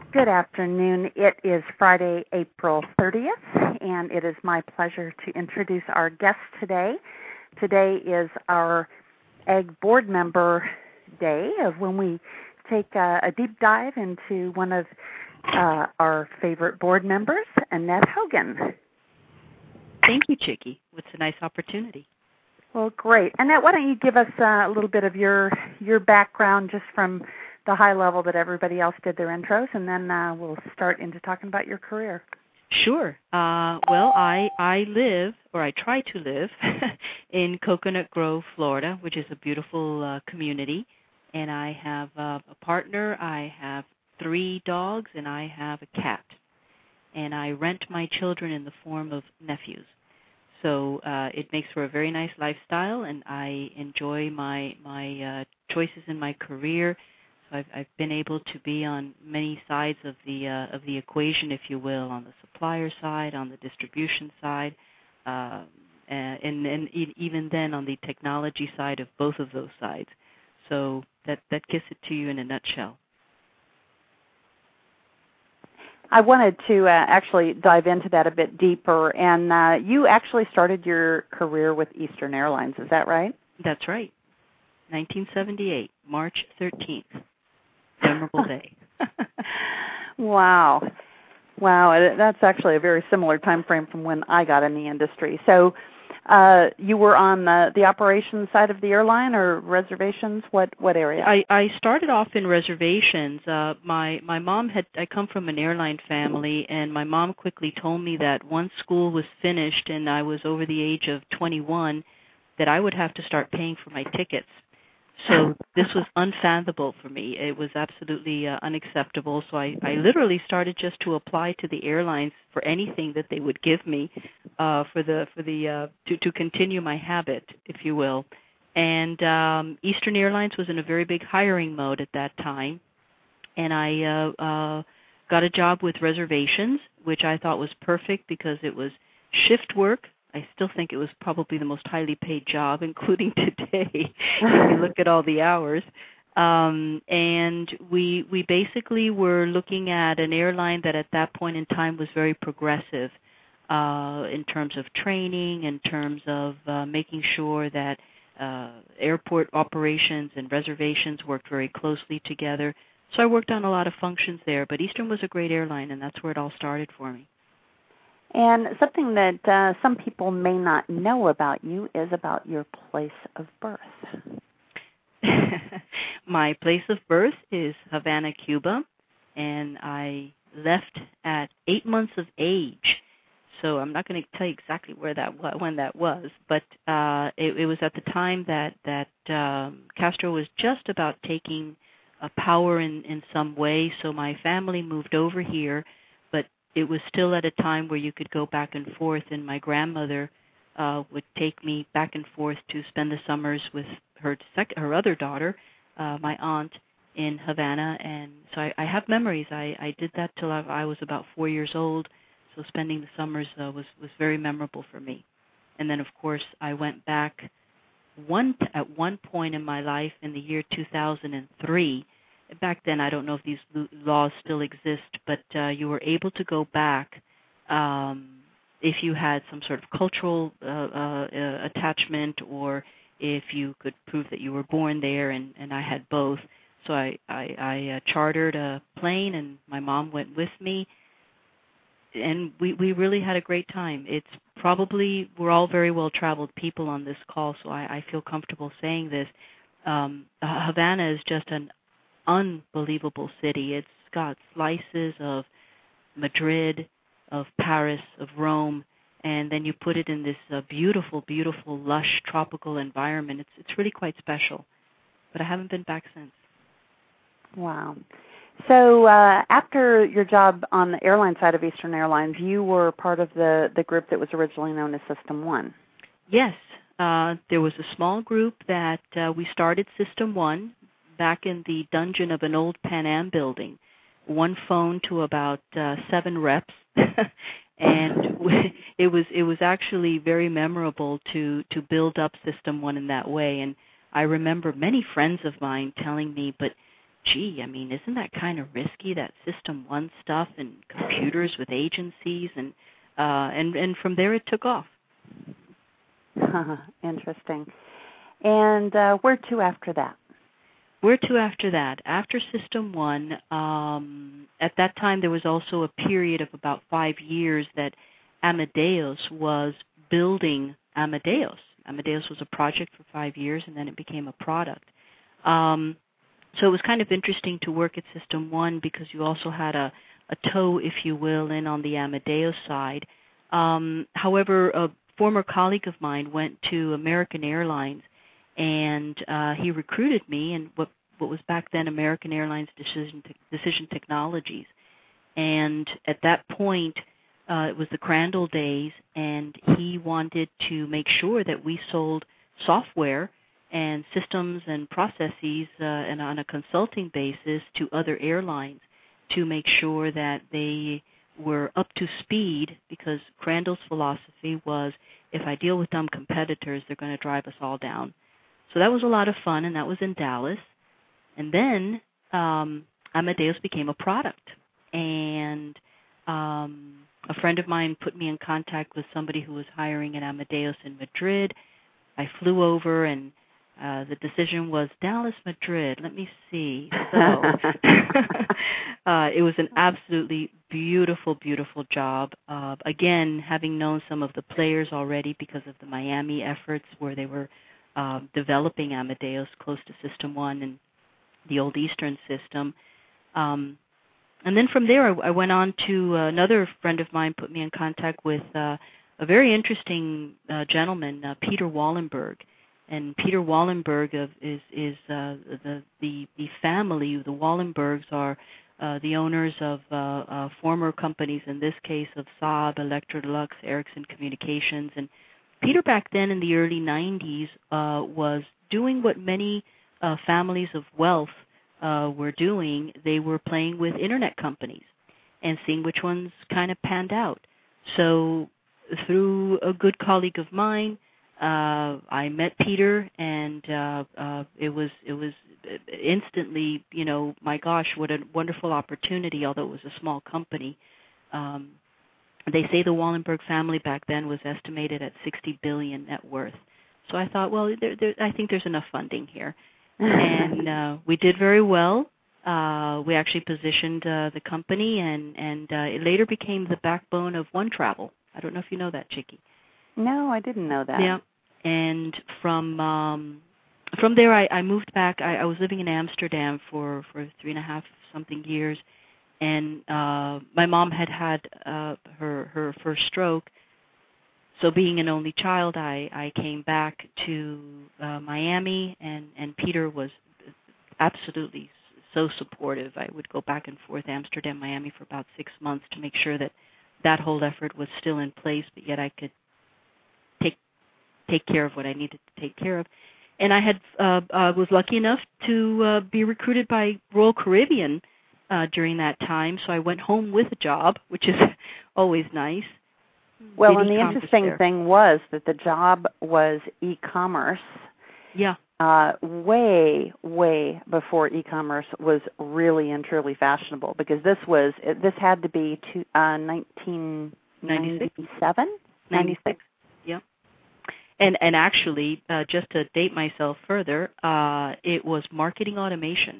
Good afternoon. It is Friday, April 30th, and it is my pleasure to introduce our guest today. Today is our Egg Board Member Day, of when we take a deep dive into one of our favorite board members, Annette Hogan. Thank you, Chicky. It's a nice opportunity. Well, great. Annette, why don't you give us a little bit of your background, just from the high level that everybody else did their intros, and then we'll start into talking about your career. Sure. Well, I live, or I try to live, in Coconut Grove, Florida, which is a beautiful community. And I have a partner, I have 3 dogs, and I have a cat. And I rent my children in the form of nephews. So it makes for a very nice lifestyle, and I enjoy my choices in my career. So I've been able to be on many sides of the equation, if you will, on the supplier side, on the distribution side, and even then on the technology side of both of those sides. So that gets it to you in a nutshell. I wanted to actually dive into that a bit deeper, and you actually started your career with Eastern Airlines, is that right? That's right. 1978, March 13th. Memorable day. Wow. That's actually a very similar time frame from when I got in the industry. So you were on the operations side of the airline, or reservations? What area? I started off in reservations. My mom I come from an airline family, and my mom quickly told me that once school was finished and I was over the age of 21, that I would have to start paying for my tickets. So this was unfathomable for me. It was absolutely unacceptable. So I literally started just to apply to the airlines for anything that they would give me to continue my habit, if you will. And Eastern Airlines was in a very big hiring mode at that time, and I got a job with reservations, which I thought was perfect because it was shift work. I still think it was probably the most highly paid job, including today, if you look at all the hours. And we basically were looking at an airline that at that point in time was very progressive in terms of training, in terms of making sure that airport operations and reservations worked very closely together. So I worked on a lot of functions there, but Eastern was a great airline, and that's where it all started for me. And something that some people may not know about you is about your place of birth. My place of birth is Havana, Cuba, and I left at 8 months of age. So I'm not going to tell you exactly when that was, but it was at the time that Castro was just about taking power in some way. So my family moved over here, but it was still at a time where you could go back and forth, and my grandmother would take me back and forth to spend the summers with her other daughter, my aunt, in Havana. And so I have memories. I did that till I was about 4 years old, so spending the summers was very memorable for me. And then, of course, I went back at one point in my life in the year 2003. Back then, I don't know if these laws still exist, but you were able to go back if you had some sort of cultural attachment, or if you could prove that you were born there, and I had both. So I chartered a plane, and my mom went with me, and we really had a great time. It's probably, we're all very well-traveled people on this call, so I feel comfortable saying this. Havana is just an unbelievable city. It's got slices of Madrid, of Paris, of Rome, and then you put it in this beautiful, beautiful, lush, tropical environment. It's really quite special. But I haven't been back since. Wow. So after your job on the airline side of Eastern Airlines, you were part of the group that was originally known as System 1. Yes. There was a small group that we started System 1 back in the dungeon of an old Pan Am building. One phone to about 7 reps. And it was actually very memorable to build up System 1 in that way. And I remember many friends of mine telling me, but gee, I mean, isn't that kind of risky, that System 1 stuff and computers with agencies? And from there it took off. Interesting. And where to after that? Where to after that? After System 1, at that time there was also a period of about 5 years that Amadeus was building Amadeus. Amadeus was a project for 5 years, and then it became a product. So it was kind of interesting to work at System 1 because you also had a toe, if you will, in on the Amadeus side. However, a former colleague of mine went to American Airlines, and he recruited me in what was back then American Airlines Decision Technologies. And at that point, it was the Crandall days, and he wanted to make sure that we sold software and systems and processes and on a consulting basis to other airlines to make sure that they were up to speed, because Crandall's philosophy was, if I deal with dumb competitors, they're going to drive us all down. So that was a lot of fun, and that was in Dallas. And then Amadeus became a product. And a friend of mine put me in contact with somebody who was hiring at Amadeus in Madrid. I flew over, and the decision was Dallas, Madrid. Let me see. So it was an absolutely beautiful, beautiful job. Again, having known some of the players already because of the Miami efforts where they were developing Amadeus close to System 1 and the old Eastern system. And then from there, I went on to another friend of mine put me in contact with a very interesting gentleman, Peter Wallenberg. And Peter Wallenberg is the family. The Wallenbergs are the owners of former companies, in this case of Saab, Electrolux, Ericsson Communications. And Peter back then in the early 90s was doing what many families of wealth were doing. They were playing with internet companies and seeing which ones kind of panned out. So through a good colleague of mine, I met Peter, and it was instantly, my gosh, what a wonderful opportunity, although it was a small company. They say the Wallenberg family back then was estimated at $60 billion net worth. So I thought, well, I think there's enough funding here. And we did very well. We actually positioned the company, and it later became the backbone of One Travel. I don't know if you know that, Chicky. No, I didn't know that. Yeah, and from there I moved back. I was living in Amsterdam for 3.5 something years, and my mom had her first stroke. So being an only child, I came back to Miami, and Peter was absolutely so supportive. I would go back and forth Amsterdam, Miami for about 6 months to make sure that whole effort was still in place, but yet I could take care of what I needed to take care of. And I was lucky enough to be recruited by Royal Caribbean during that time, so I went home with a job, which is always nice. Well, and the interesting thing was that the job was e-commerce. Yeah. Way before e-commerce was really and truly fashionable, because this had to be 1997? 96. Yeah. And actually, just to date myself further, it was marketing automation,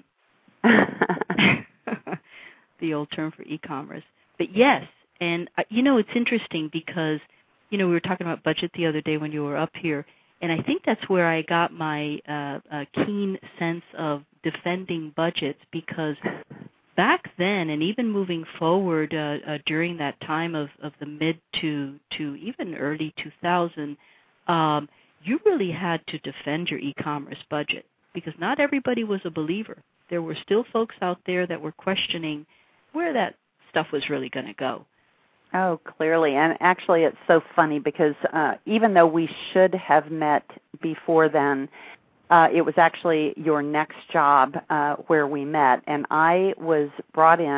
the old term for e-commerce. But yes, and it's interesting because, we were talking about budget the other day when you were up here, and I think that's where I got my keen sense of defending budgets, because back then, and even moving forward during that time of the mid to even early 2000, you really had to defend your e-commerce budget, because not everybody was a believer. There were still folks out there that were questioning where that stuff was really going to go. Oh, clearly. And actually it's so funny because even though we should have met before then, it was actually your next job where we met. And I was brought in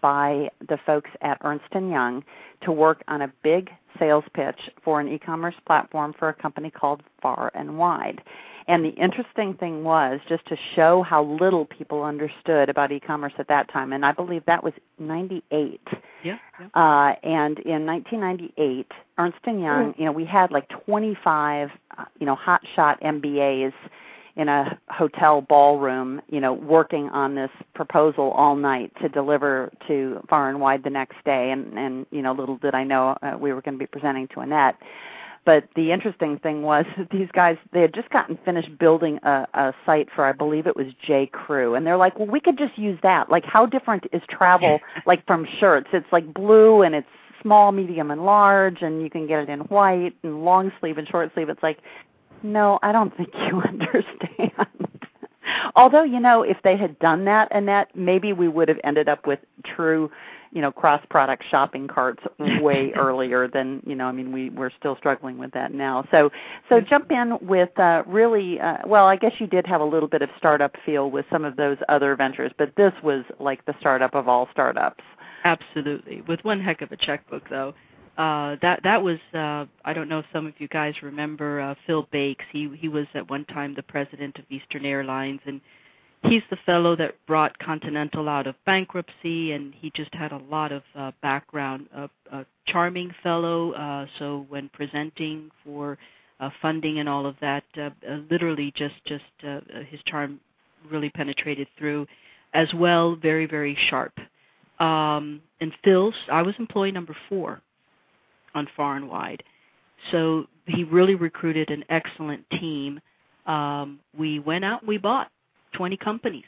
by the folks at Ernst & Young to work on a big sales pitch for an e-commerce platform for a company called Far and Wide. And the interesting thing was just to show how little people understood about e-commerce at that time, and I believe that was 98. Yeah. And in 1998, Ernst & Young, we had like 25, hotshot MBAs in a hotel ballroom, working on this proposal all night to deliver to Far and Wide the next day. And little did I know we were going to be presenting to Annette. But the interesting thing was that these guys, they had just gotten finished building a site for, I believe it was J. Crew. And they're like, well, we could just use that. Like, how different is travel, like, from shirts? It's like blue, and it's small, medium, and large, and you can get it in white and long sleeve and short sleeve. It's like, no, I don't think you understand. Although, if they had done that, Annette, maybe we would have ended up with true cross-product shopping carts way earlier than, we're still struggling with that now. So jump in with really, I guess you did have a little bit of startup feel with some of those other ventures, but this was like the startup of all startups. Absolutely. With one heck of a checkbook, though. That was, I don't know if some of you guys remember Phil Bakes. He was at one time the president of Eastern Airlines, and he's the fellow that brought Continental out of bankruptcy, and he just had a lot of background. A charming fellow, so when presenting for funding and all of that, literally just his charm really penetrated through. As well, very, very sharp. And Phil's, I was employee number 4 on Far and Wide. So he really recruited an excellent team. We went out and we bought 20 companies.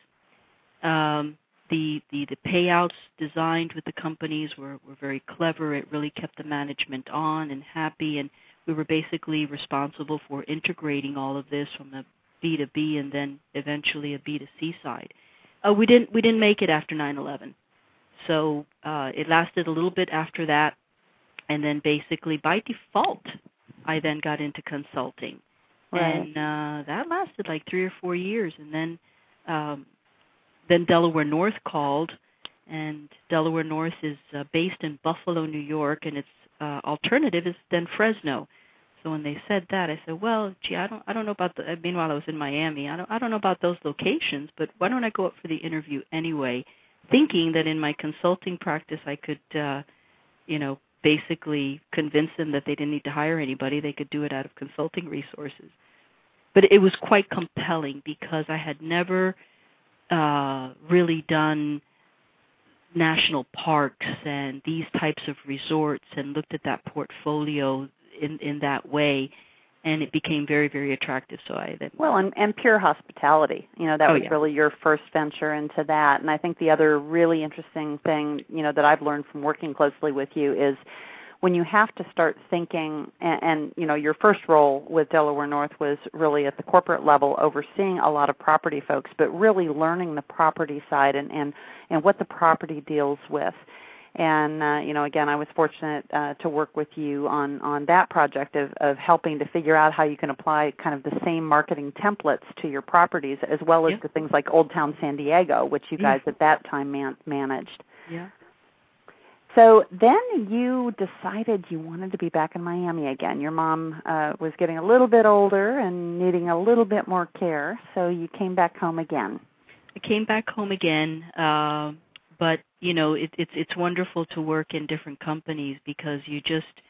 The payouts designed with the companies were very clever. It really kept the management on and happy, and we were basically responsible for integrating all of this from a B2B and then eventually a B2C side. We didn't make it after 9/11. So it lasted a little bit after that, and then basically by default, I then got into consulting. Right. And that lasted like 3 or 4 years, and then Delaware North called, and Delaware North is based in Buffalo, New York, and its alternative is then Fresno. So when they said that, I said, well, gee, I don't know about the. Meanwhile, I was in Miami. I don't know about those locations, but why don't I go up for the interview anyway? Thinking that in my consulting practice, I could, basically convince them that they didn't need to hire anybody; they could do it out of consulting resources. But it was quite compelling because I had never really done national parks and these types of resorts and looked at that portfolio in that way, and it became very, very attractive. So I then and pure hospitality. That was really your first venture into that. And I think the other really interesting thing, that I've learned from working closely with you is when you have to start thinking, and your first role with Delaware North was really at the corporate level, overseeing a lot of property folks, but really learning the property side and what the property deals with. And, again, I was fortunate to work with you on that project of helping to figure out how you can apply kind of the same marketing templates to your properties as well as to things like Old Town San Diego, which you guys at that time managed. Yeah. So then you decided you wanted to be back in Miami again. Your mom was getting a little bit older and needing a little bit more care, so you came back home again. I came back home again. But, it's wonderful to work in different companies because you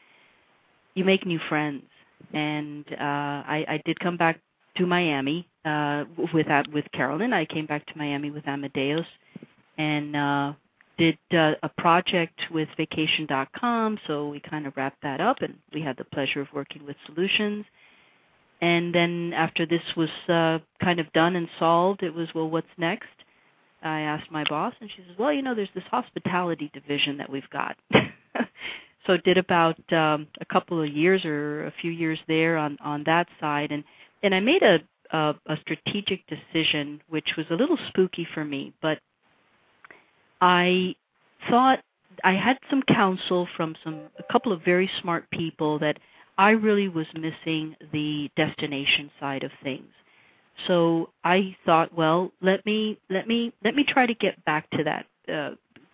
make new friends. And I did come back to Miami with Carolyn. I came back to Miami with Amadeus and did a project with Vacation.com. So we kind of wrapped that up, and we had the pleasure of working with Solutions. And then after this was kind of done and solved, it was, well, what's next? I asked my boss, and she says, well, there's this hospitality division that we've got. So did about a couple of years or a few years there on that side. And I made a strategic decision, which was a little spooky for me, but I thought I had some counsel from a couple of very smart people that I really was missing the destination side of things. So I thought, well, let me try to get back to that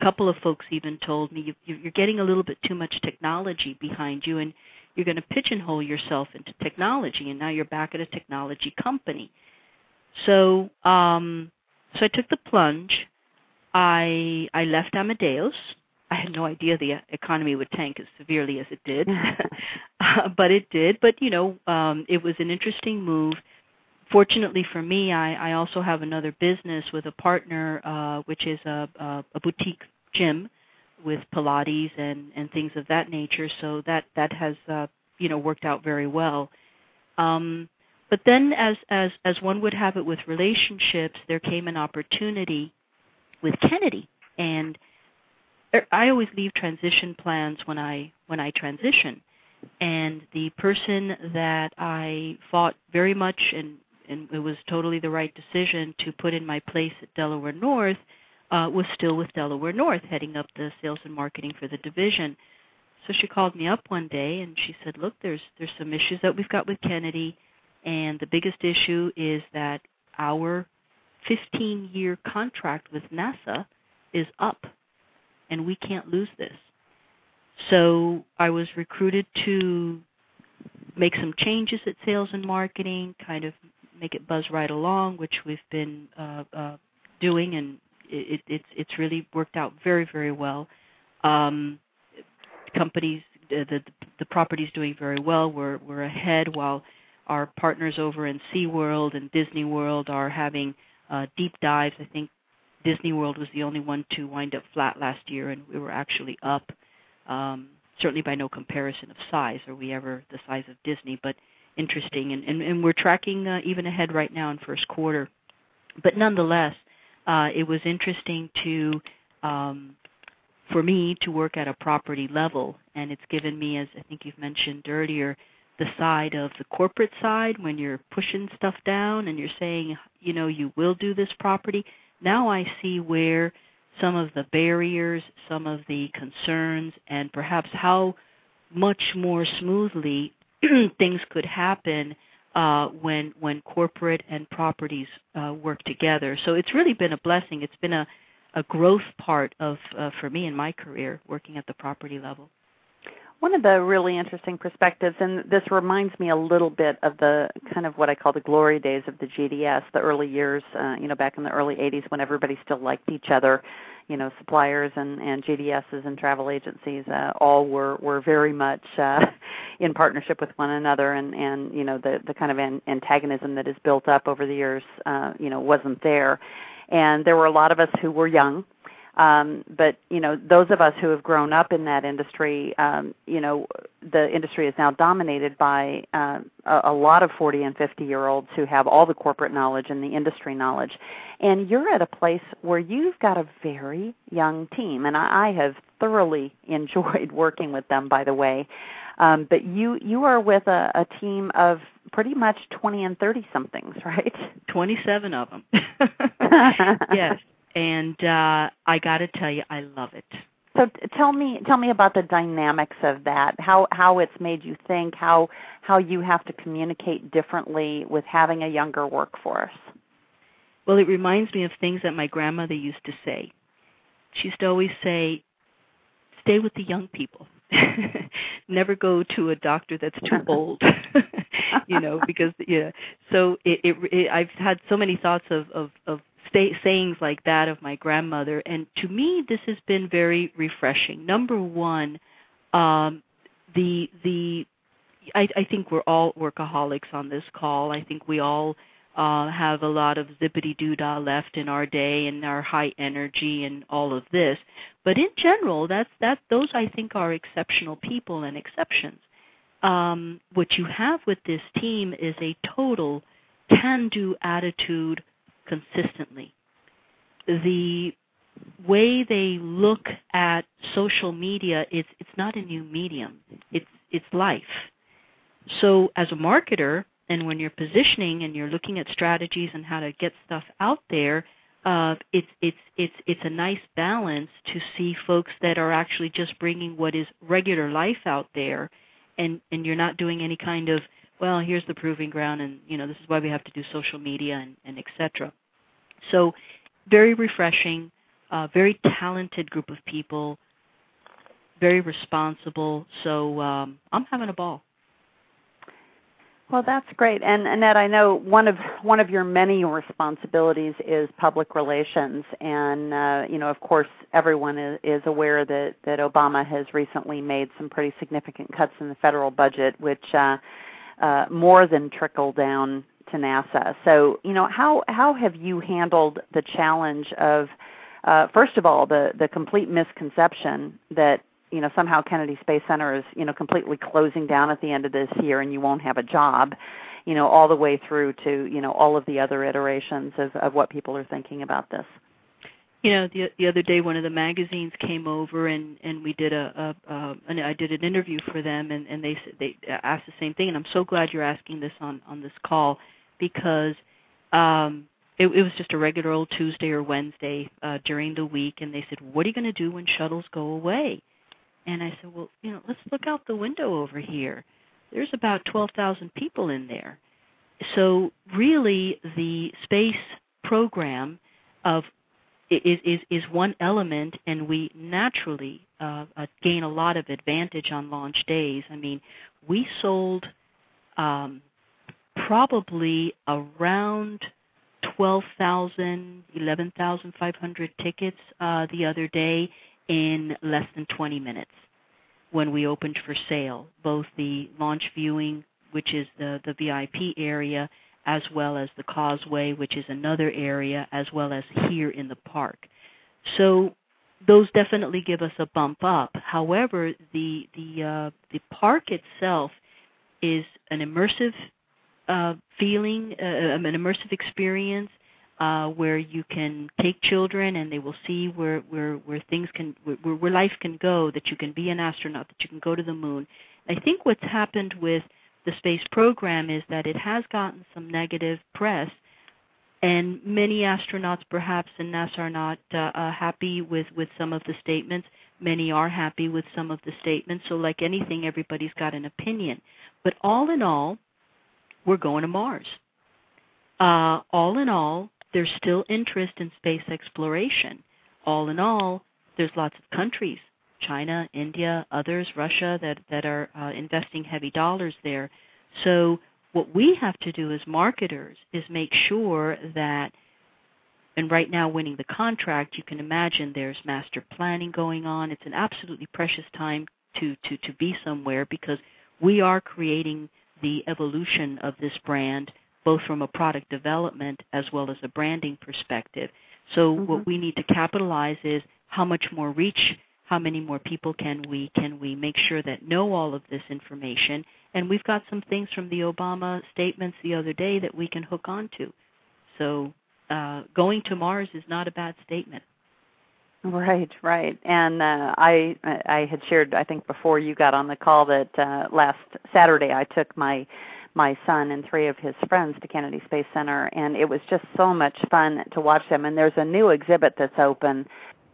couple of folks even told me you're getting a little bit too much technology behind you, and you're going to pigeonhole yourself into technology, and now you're back at a technology company. So I took the plunge. I left Amadeus. I had no idea the economy would tank as severely as it did, but it did. But, it was an interesting move. Fortunately for me, I also have another business with a partner, which is a boutique gym with Pilates and things of that nature. So that has worked out very well. But then, as one would have it with relationships, there came an opportunity with Kennedy, and I always leave transition plans when I transition. And the person that I fought very much, and it was totally the right decision to put in my place at Delaware North, was still with Delaware North, heading up the sales and marketing for the division. So she called me up one day and she said, look, there's some issues that we've got with Kennedy, and the biggest issue is that our 15-year contract with NASA is up, and we can't lose this. So I was recruited to make some changes at sales and marketing, kind of make it buzz right along, which we've been doing, and it's really worked out very, very well. Companies, the property's doing very well. We're ahead, while our partners over in SeaWorld and Disney World are having deep dives. I think Disney World was the only one to wind up flat last year, and we were actually up. Certainly by no comparison of size. Are we ever the size of Disney? But interesting, and we're tracking even ahead right now in first quarter. But nonetheless, it was interesting for me to work at a property level, and it's given me, as I think you've mentioned earlier, the side of the corporate side when you're pushing stuff down and you're saying, you will do this property. Now I see where some of the barriers, some of the concerns, and perhaps how much more smoothly things could happen when corporate and properties work together. So it's really been a blessing. It's been a growth part of for me in my career, working at the property level. One of the really interesting perspectives, and this reminds me a little bit of the kind of what I call the glory days of the GDS, the early years, back in the early 80s when everybody still liked each other. Suppliers and GDSs and travel agencies all were very much in partnership with one another, and the kind of antagonism that has built up over the years, wasn't there. And there were a lot of us who were young. But, those of us who have grown up in that industry, the industry is now dominated by a lot of 40 and 50-year-olds who have all the corporate knowledge and the industry knowledge. And you're at a place where you've got a very young team, and I have thoroughly enjoyed working with them, by the way. But you are with a team of pretty much 20 and 30-somethings, right? 27 of them. Yes. And I got to tell you, I love it. So tell me about the dynamics of that. How it's made you think. How you have to communicate differently with having a younger workforce. Well, it reminds me of things that my grandmother used to say. She used to always say, "Stay with the young people. Never go to a doctor that's too old." Because So I've had so many thoughts of sayings like that of my grandmother, and to me this has been very refreshing. Number one, I think we're all workaholics on this call. I think we all have a lot of zippity-doo-dah left in our day and our high energy and all of this. But in general, those I think are exceptional people and exceptions. What you have with this team is a total can-do attitude consistently. The way they look at social media, it's not a new medium. It's life. So as a marketer, and when you're positioning and you're looking at strategies and how to get stuff out there, it's a nice balance to see folks that are actually just bringing what is regular life out there, and you're not doing any kind of, well, here's the proving ground, and this is why we have to do social media and et cetera. So very refreshing. very talented group of people, very responsible. So I'm having a ball. Well, that's great. And Annette, I know one of your many responsibilities is public relations, and of course, everyone is aware that Obama has recently made some pretty significant cuts in the federal budget, which more than trickle down to NASA. So, how have you handled the challenge of, first of all, the complete misconception that somehow Kennedy Space Center is, completely closing down at the end of this year and you won't have a job, all the way through to, all of the other iterations of what people are thinking about this? The other day, one of the magazines came over and we did I did an interview for them, and they asked the same thing. And I'm so glad you're asking this on this call, because it was just a regular old Tuesday or Wednesday during the week, and they said, "What are you going to do when shuttles go away?" And I said, well, let's look out the window over here. There's about 12,000 people in there. So really, the space program is one element, and we naturally gain a lot of advantage on launch days. I mean, we sold probably around 12,000, 11,500 tickets the other day, in less than 20 minutes when we opened for sale, both the launch viewing, which is the VIP area, as well as the Causeway, which is another area, as well as here in the park. So those definitely give us a bump up. However, the park itself is an immersive feeling, an immersive experience, where you can take children and they will see where things can, where life can go, that you can be an astronaut, that you can go to the moon. I think what's happened with the space program is that it has gotten some negative press, and many astronauts perhaps in NASA are not happy with some of the statements. Many are happy with some of the statements. So like anything, everybody's got an opinion. But all in all, we're going to Mars. All in all, there's still interest in space exploration. All in all, there's lots of countries, China, India, others, Russia, that are investing heavy dollars there. So what we have to do as marketers is make sure that, and right now winning the contract, you can imagine there's master planning going on. It's an absolutely precious time to be somewhere, because we are creating the evolution of this brand, both from a product development as well as a branding perspective. So what we need to capitalize is how much more reach, how many more people can we make sure that know all of this information. And we've got some things from the Obama statements the other day that we can hook onto. So going to Mars is not a bad statement. Right. And I had shared, I think before you got on the call, that last Saturday I took my son and 3 of his friends to Kennedy Space Center, and it was just so much fun to watch them. And there's a new exhibit that's open.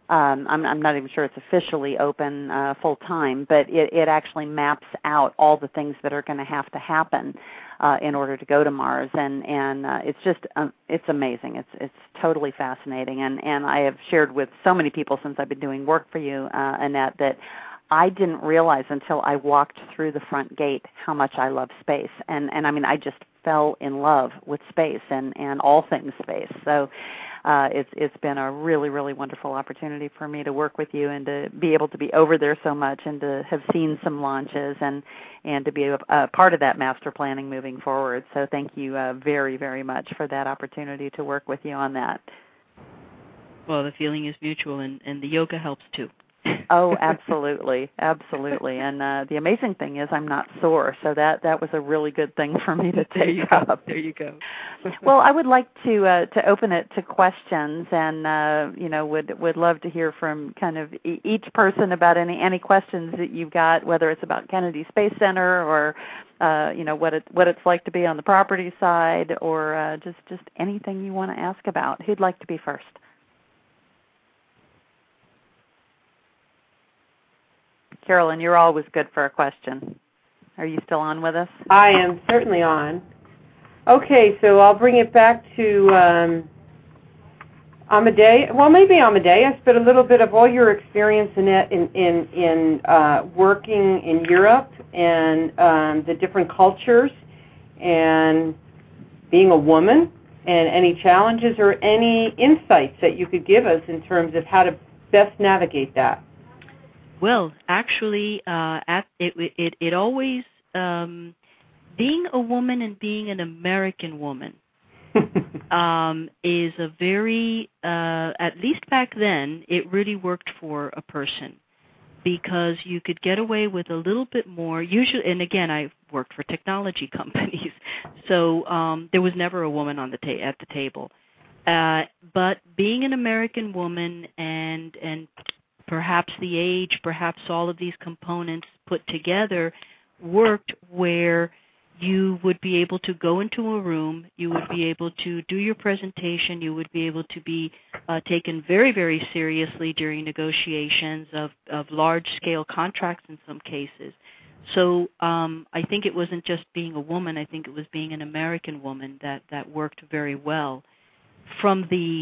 I'm not even sure it's officially open full time, but it actually maps out all the things that are going to have to happen in order to go to Mars, and it's just it's amazing. It's totally fascinating, and I have shared with so many people since I've been doing work for you, Annette, that I didn't realize until I walked through the front gate how much I love space, and I mean I just fell in love with space and all things space. So it's been a really, really wonderful opportunity for me to work with you and to be able to be over there so much and to have seen some launches and to be a part of that master planning moving forward. So thank you very, very much for that opportunity to work with you on that. Well, the feeling is mutual, and the yoga helps too. Oh, absolutely. And the amazing thing is I'm not sore, so that was a really good thing for me to take up. There you go. Well, I would like to open it to questions, and would love to hear from kind of each person about any questions that you've got, whether it's about Kennedy Space Center or what it's like to be on the property side, or just anything you want to ask about. Who'd like to be first? Carolyn, you're always good for a question. Are you still on with us? I am certainly on. Okay, so I'll bring it back to Maybe Amadeus, but a little bit of all your experience in working in Europe and the different cultures and being a woman and any challenges or any insights that you could give us in terms of how to best navigate that. Well, actually, it always being a woman and being an American woman is a very, at least back then, it really worked for a person because you could get away with a little bit more. Usually, and again, I worked for technology companies, so there was never a woman on the at the table. But being an American woman and perhaps the age, perhaps all of these components put together worked where you would be able to go into a room, you would be able to do your presentation, you would be able to be taken very, very seriously during negotiations of large-scale contracts in some cases. So I think it wasn't just being a woman, I think it was being an American woman that worked very well. From the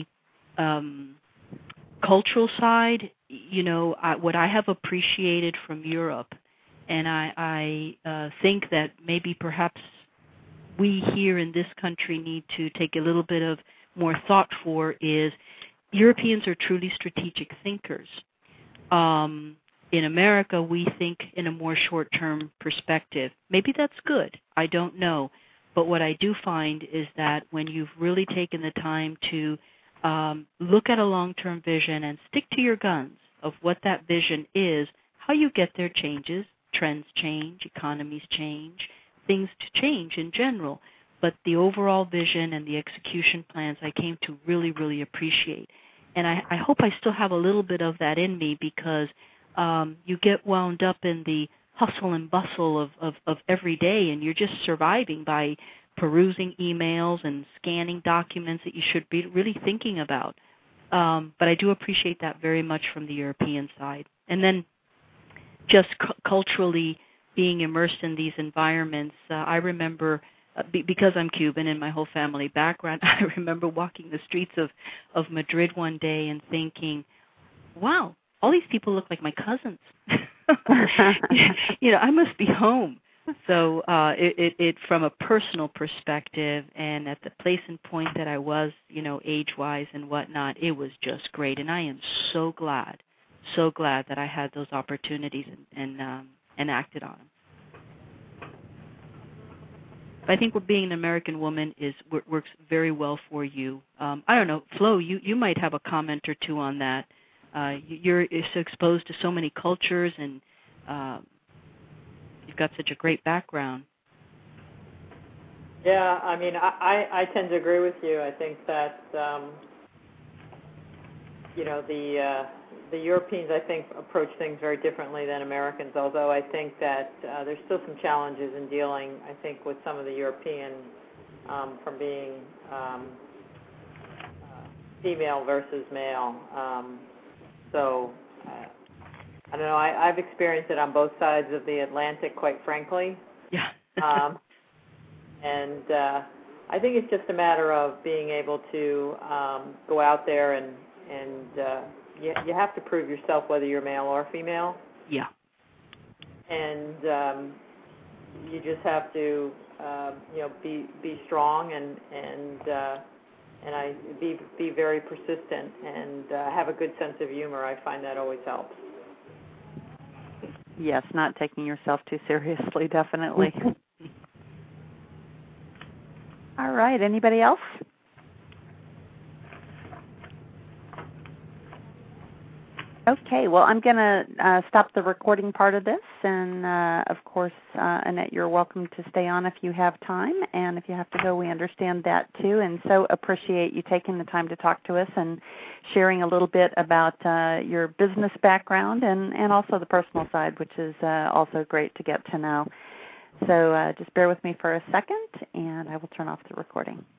cultural side, you know, what I have appreciated from Europe, and I think that maybe perhaps we here in this country need to take a little bit of more thought for is Europeans are truly strategic thinkers. In America, we think in a more short-term perspective. Maybe that's good. I don't know. But what I do find is that when you've really taken the time to look at a long-term vision and stick to your guns of what that vision is, how you get there changes. Trends change, economies change, things to change in general. But the overall vision and the execution plans I came to really, really appreciate. And I hope I still have a little bit of that in me because you get wound up in the hustle and bustle of every day, and you're just surviving by perusing emails and scanning documents that you should be really thinking about. But I do appreciate that very much from the European side. And then just culturally being immersed in these environments, I remember, because I'm Cuban and my whole family background, I remember walking the streets of Madrid one day and thinking, wow, all these people look like my cousins. You know, I must be home. So it from a personal perspective and at the place and point that I was, you know, age-wise and whatnot, it was just great. And I am so glad that I had those opportunities and acted on them. I think being an American woman works very well for you. I don't know, Flo, you might have a comment or two on that. You're exposed to so many cultures, and you've got such a great background. Yeah, I mean, I tend to agree with you. I think that you know, the Europeans, I think, approach things very differently than Americans, although I think that there's still some challenges in dealing, I think, with some of the European from being female versus male. So, I don't know, I've experienced it on both sides of the Atlantic, quite frankly. Yeah. And I think it's just a matter of being able to go out there and you have to prove yourself whether you're male or female. Yeah. And you just have to, you know, be strong and be very persistent and have a good sense of humor. I find that always helps. Yes, not taking yourself too seriously, definitely. All right, anybody else? Okay, well, I'm going to stop the recording part of this, and of course, Annette, you're welcome to stay on if you have time, and if you have to go, we understand that too, and so appreciate you taking the time to talk to us and sharing a little bit about your business background and also the personal side, which is also great to get to know. So just bear with me for a second, and I will turn off the recording.